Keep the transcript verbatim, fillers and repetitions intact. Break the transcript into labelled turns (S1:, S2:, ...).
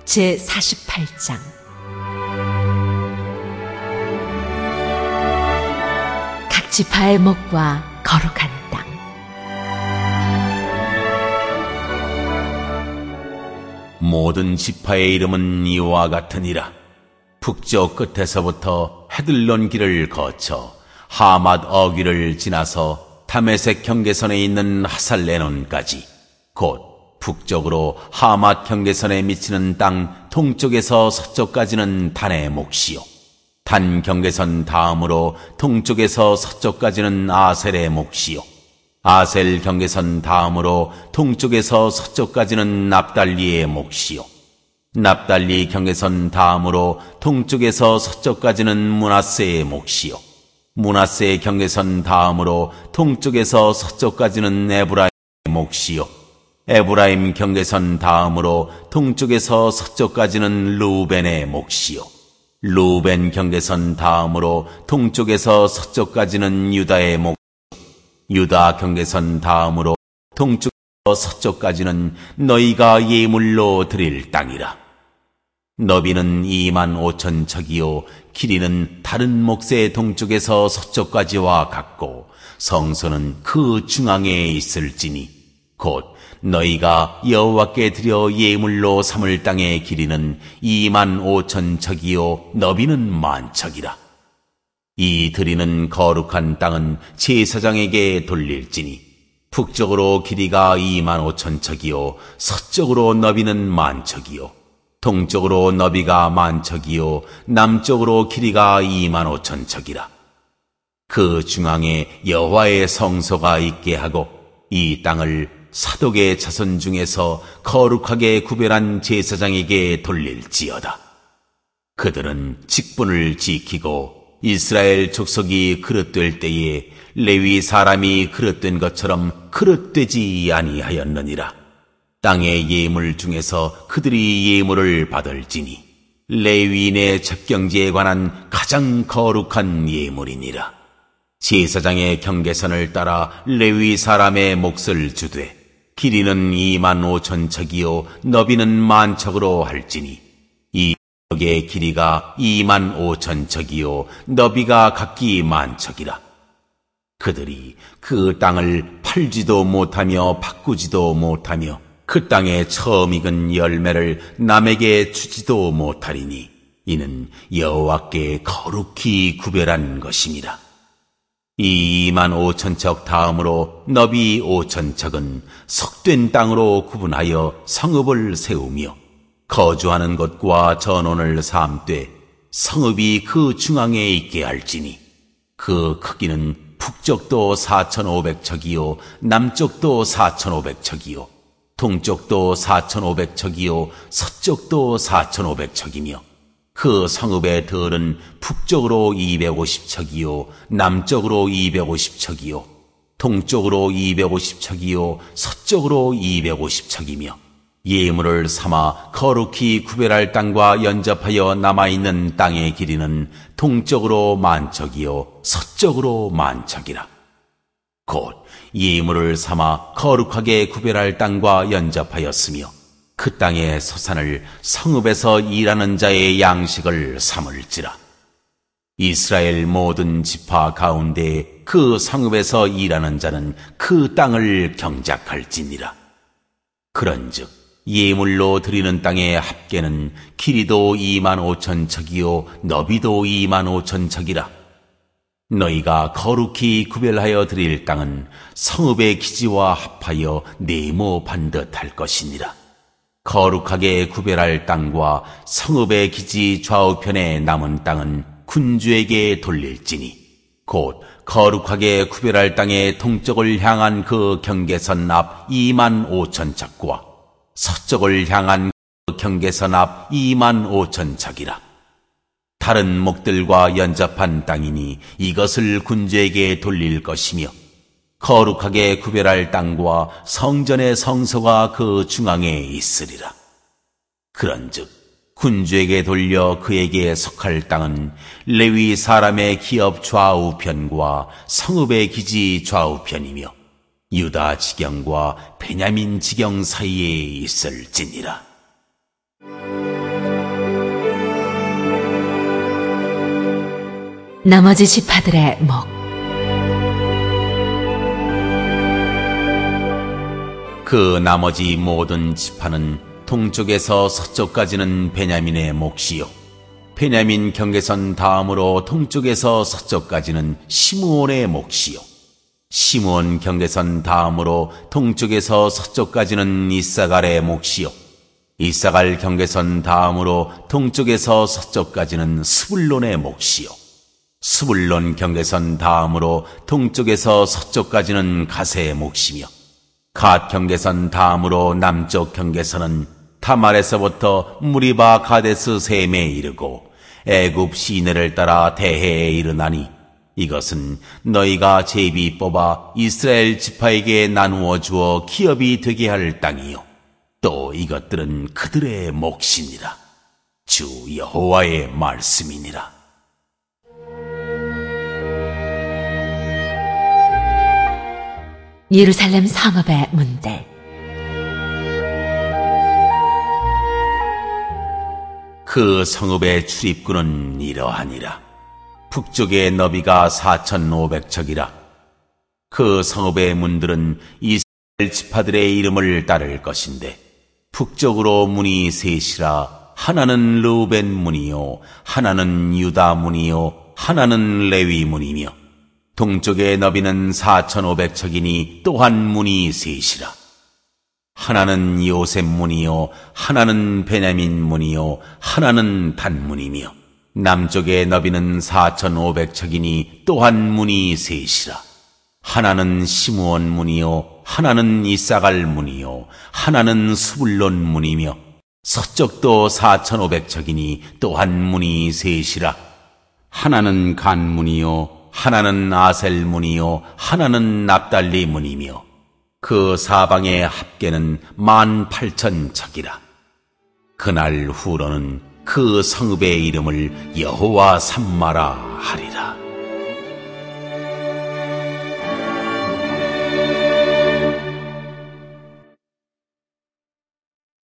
S1: 제사십팔 장. 각 지파의 목과 거룩한 땅.
S2: 모든 지파의 이름은 이와 같으니라. 북쪽 끝에서부터 헤들론 길을 거쳐 하맛 어귀를 지나서 다메섹 경계선에 있는 하살레논까지, 곧 북쪽으로 하맛 경계선에 미치는 땅 동쪽에서 서쪽까지는 단의 몫이요, 단 경계선 다음으로 동쪽에서 서쪽까지는 아셀의 몫이요, 아셀 경계선 다음으로 동쪽에서 서쪽까지는 납달리의 몫이요, 납달리 경계선 다음으로 동쪽에서 서쪽까지는 므낫세의 몫이요, 므낫세 경계선 다음으로 동쪽에서 서쪽까지는 에브라임의 몫이요, 에브라임 경계선 다음으로 동쪽에서 서쪽까지는 루벤의 몫이요, 루벤 경계선 다음으로 동쪽에서 서쪽까지는 유다의 몫, 유다 경계선 다음으로 동쪽에서 서쪽까지는 너희가 예물로 드릴 땅이라. 너비는 이만 오천 척이요 길이는 다른 몫의 동쪽에서 서쪽까지와 같고 성소는 그 중앙에 있을지니, 곧 너희가 여호와께 드려 예물로 삼을 땅의 길이는 이만 오천 척이요 너비는 만 척이라. 이 드리는 거룩한 땅은 제사장에게 돌릴지니, 북쪽으로 길이가 이만 오천 척이요 서쪽으로 너비는 만 척이요 동쪽으로 너비가 만 척이요 남쪽으로 길이가 이만 오천 척이라. 그 중앙에 여호와의 성소가 있게 하고 이 땅을 사독의 자손 중에서 거룩하게 구별한 제사장에게 돌릴지어다. 그들은 직분을 지키고 이스라엘 족속이 그릇될 때에 레위 사람이 그릇된 것처럼 그릇되지 아니하였느니라. 땅의 예물 중에서 그들이 예물을 받을지니 레위인의 첩경제에 관한 가장 거룩한 예물이니라. 제사장의 경계선을 따라 레위 사람의 몫을 주되 길이는 이만 오천 척이요 너비는 만 척으로 할지니, 이 척의 길이가 이만 오천 척이요 너비가 각기 만 척이라. 그들이 그 땅을 팔지도 못하며 바꾸지도 못하며 그 땅에 처음 익은 열매를 남에게 주지도 못하리니, 이는 여호와께 거룩히 구별한 것임이라. 이 이만 오천 척 다음으로 너비 오천 척은 석된 땅으로 구분하여 성읍을 세우며 거주하는 것과 전원을 삼되 성읍이 그 중앙에 있게 할지니, 그 크기는 북쪽도 사천오백 척이요 남쪽도 사천오백 척이요 동쪽도 사천오백 척이요 서쪽도 사천오백 척이며 그 성읍의 들은 북쪽으로 이백오십 척이요 남쪽으로 이백오십 척이요 동쪽으로 이백오십 척이요 서쪽으로 이백오십 척이며 예물을 삼아 거룩히 구별할 땅과 연접하여 남아있는 땅의 길이는 동쪽으로 만 척이요 서쪽으로 만 척이라. 곧 예물을 삼아 거룩하게 구별할 땅과 연접하였으며 그 땅의 소산을 성읍에서 일하는 자의 양식을 삼을지라. 이스라엘 모든 지파 가운데 그 성읍에서 일하는 자는 그 땅을 경작할지니라. 그런즉 예물로 드리는 땅의 합계는 길이도 이만 오천 척이요 너비도 이만 오천 척이라. 너희가 거룩히 구별하여 드릴 땅은 성읍의 기지와 합하여 네모 반듯할 것이니라. 거룩하게 구별할 땅과 성읍의 기지 좌우편에 남은 땅은 군주에게 돌릴지니, 곧 거룩하게 구별할 땅의 동쪽을 향한 그 경계선 앞 이만 오천 척과 서쪽을 향한 그 경계선 앞 이만 오천 척이라. 다른 목들과 연접한 땅이니 이것을 군주에게 돌릴 것이며, 거룩하게 구별할 땅과 성전의 성소가 그 중앙에 있으리라. 그런즉 군주에게 돌려 그에게 속할 땅은 레위 사람의 기업 좌우편과 성읍의 기지 좌우편이며 유다 지경과 베냐민 지경 사이에 있을지니라.
S1: 나머지 지파들의 목.
S2: 그 나머지 모든 지파는 동쪽에서 서쪽까지는 베냐민의 몫이요, 베냐민 경계선 다음으로 동쪽에서 서쪽까지는 시므온의 몫이요, 시므온 경계선 다음으로 동쪽에서 서쪽까지는 이사갈의 몫이요, 이사갈 경계선 다음으로 동쪽에서 서쪽까지는 스불론의 몫이요, 스불론 경계선 다음으로 동쪽에서 서쪽까지는 가세의 몫이며, 갓 경계선 다음으로 남쪽 경계선은 타말에서부터 무리바 가데스 셈에 이르고 애굽 시내를 따라 대해에 이르나니, 이것은 너희가 제비 뽑아 이스라엘 지파에게 나누어 주어 기업이 되게 할 땅이요, 또 이것들은 그들의 몫이니라. 주 여호와의 말씀이니라.
S1: 예루살렘 성읍의 문들.
S2: 그 성읍의 출입구는 이러하니라. 북쪽의 너비가 사천오백 척이라. 그 성읍의 문들은 이스라엘 지파들의 이름을 따를 것인데, 북쪽으로 문이 셋이라. 하나는 르우벤 문이요, 하나는 유다 문이요, 하나는 레위 문이며, 동쪽의 너비는 사천오백 척이니 또한 문이 셋이라. 하나는 요셉 문이요, 하나는 베냐민 문이요, 하나는 단 문이며, 남쪽의 너비는 사천오백 척이니 또한 문이 셋이라. 하나는 시므온 문이요, 하나는 이사갈 문이요, 하나는 스불론 문이며, 서쪽도 사천오백 척이니 또한 문이 셋이라. 하나는 간 문이요, 하나는 아셀 문이요, 하나는 납달리 문이며, 그 사방의 합계는 만 팔천 척이라. 그날 후로는 그 성읍의 이름을 여호와 삼마라 하리라.